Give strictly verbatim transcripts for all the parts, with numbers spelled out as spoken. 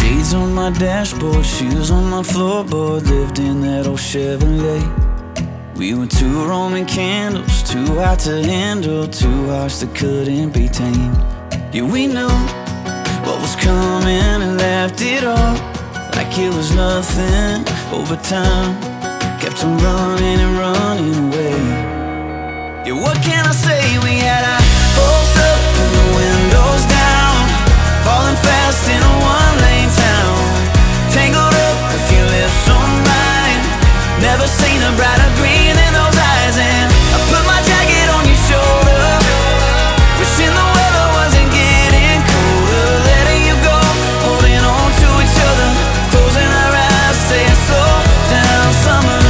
Shades on my dashboard, shoes on my floorboard. Lived in that old Chevrolet. We were two Roman candles, too hot to handle, two hearts that couldn't be tamed. Yeah, we knew what was coming and laughed it off like it was nothing. Over time, kept on running and running away. Yeah, what can I say? We had our hopes up and the windows down, falling fast in a one-lane town. Tangled up a few lips on mine, never seen a brighter green in those eyes. And I put my jacket on your shoulder, wishing the weather wasn't getting colder. Letting you go, holding on to each other, closing our eyes, saying slow down summer.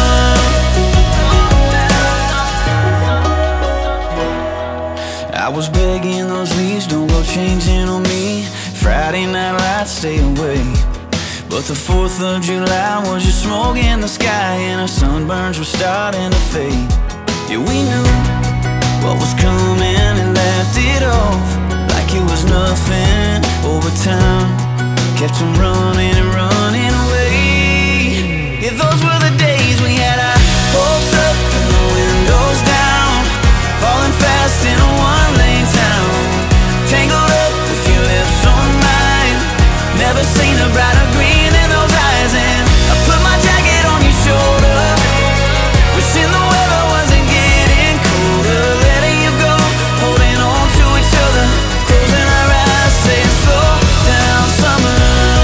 I was begging those leaves, don't go changing on me. Friday night lights, stay away. But the fourth of July was just smoke in the sky, and our sunburns were starting to fade. Yeah, we knew what was coming and laughed it off like it was nothing. Over time, kept on running and running away. Yeah, those were the days we had our hopes up and the windows down, falling fast in a one-lane town. Tangled up a few lips on mine, never seen a brighter green in those eyes. And I put my jacket on your shoulder, wishing the weather wasn't getting colder. Letting you go, holding on to each other, closing our eyes, saying slow down summer.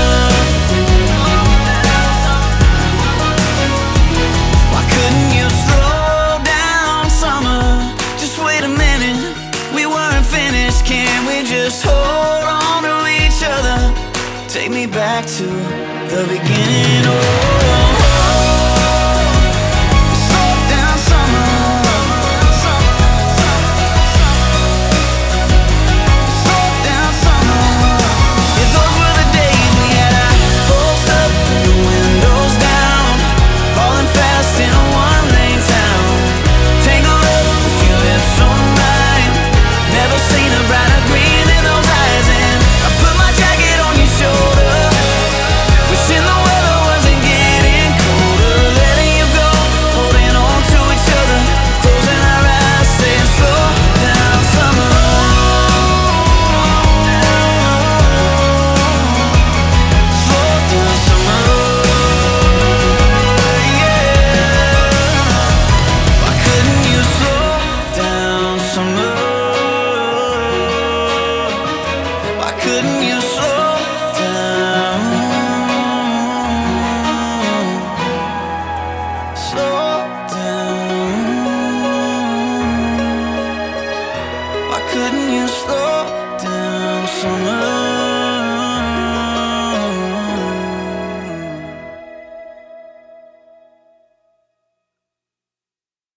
Why couldn't you slow down summer? Just wait a minute, we weren't finished. Can we just hold on to each other? Take me back to the beginning. Oh.